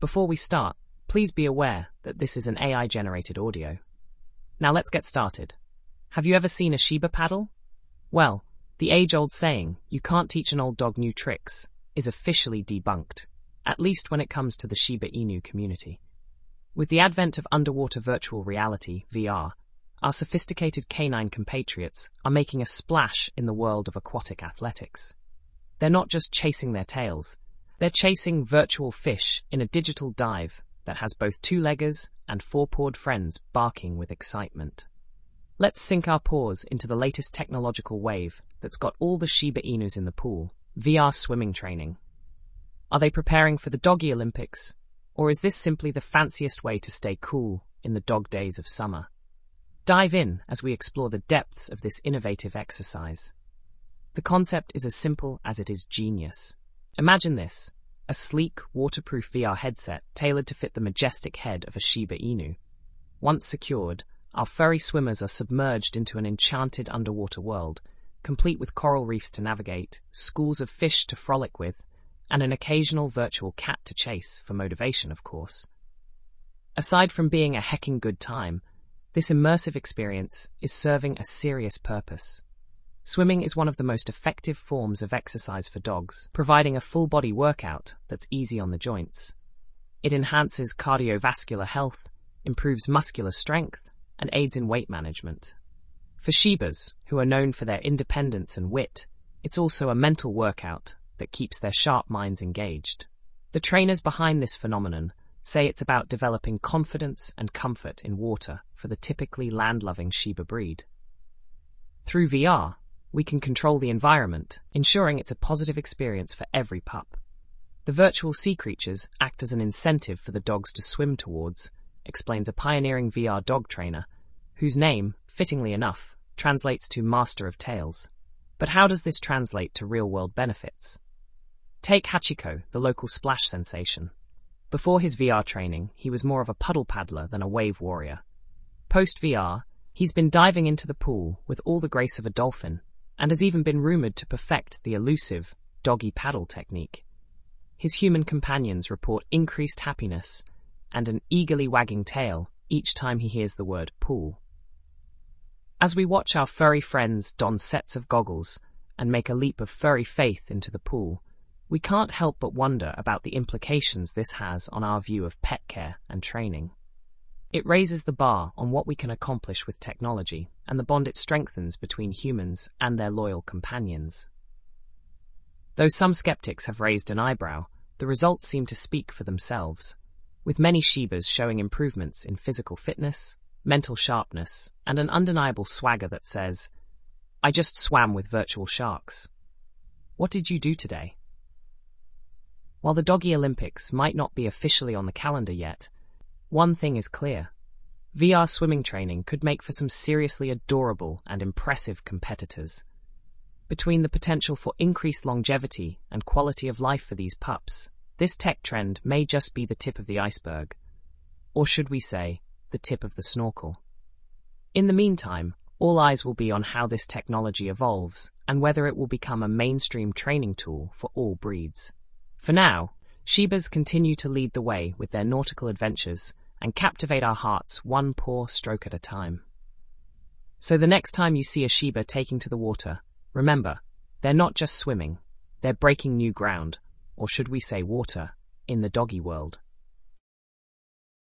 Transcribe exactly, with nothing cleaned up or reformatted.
Before we start, please be aware that this is an A I-generated audio. Now let's get started. Have you ever seen a Shiba paddle? Well, the age-old saying, "you can't teach an old dog new tricks," is officially debunked, at least when it comes to the Shiba Inu community. With the advent of underwater virtual reality, V R, our sophisticated canine compatriots are making a splash in the world of aquatic athletics. They're not just chasing their tails, they're chasing virtual fish in a digital dive that has both two-leggers and four-pawed friends barking with excitement. Let's sink our paws into the latest technological wave that's got all the Shiba Inus in the pool, V R swimming training. Are they preparing for the Doggy Olympics? Or is this simply the fanciest way to stay cool in the dog days of summer? Dive in as we explore the depths of this innovative exercise. The concept is as simple as it is genius. Imagine this, a sleek, waterproof V R headset tailored to fit the majestic head of a Shiba Inu. Once secured, our furry swimmers are submerged into an enchanted underwater world, complete with coral reefs to navigate, schools of fish to frolic with, and an occasional virtual cat to chase for motivation, of course. Aside from being a hecking good time, this immersive experience is serving a serious purpose. Swimming is one of the most effective forms of exercise for dogs, providing a full-body workout that's easy on the joints. It enhances cardiovascular health, improves muscular strength, and aids in weight management. For Shibas, who are known for their independence and wit, it's also a mental workout that keeps their sharp minds engaged. The trainers behind this phenomenon say it's about developing confidence and comfort in water for the typically land-loving Shiba breed. Through V R, we can control the environment, ensuring it's a positive experience for every pup. The virtual sea creatures act as an incentive for the dogs to swim towards, explains a pioneering V R dog trainer, whose name, fittingly enough, translates to Master of Tails. But how does this translate to real-world benefits? Take Hachiko, the local splash sensation. Before his V R training, he was more of a puddle paddler than a wave warrior. Post-V R, he's been diving into the pool with all the grace of a dolphin, and has even been rumored to perfect the elusive doggy paddle technique. His human companions report increased happiness and an eagerly wagging tail each time he hears the word pool. As we watch our furry friends don sets of goggles and make a leap of furry faith into the pool, we can't help but wonder about the implications this has on our view of pet care and training. It raises the bar on what we can accomplish with technology and the bond it strengthens between humans and their loyal companions. Though some skeptics have raised an eyebrow, the results seem to speak for themselves, with many Shibas showing improvements in physical fitness, mental sharpness, and an undeniable swagger that says, "I just swam with virtual sharks. What did you do today?" While the Doggy Olympics might not be officially on the calendar yet, one thing is clear. V R swimming training could make for some seriously adorable and impressive competitors. Between the potential for increased longevity and quality of life for these pups, this tech trend may just be the tip of the iceberg. Or should we say, the tip of the snorkel. In the meantime, all eyes will be on how this technology evolves and whether it will become a mainstream training tool for all breeds. For now, Shibas continue to lead the way with their nautical adventures and captivate our hearts one paw stroke at a time. So the next time you see a Shiba taking to the water, remember, they're not just swimming, they're breaking new ground, or should we say water, in the doggy world.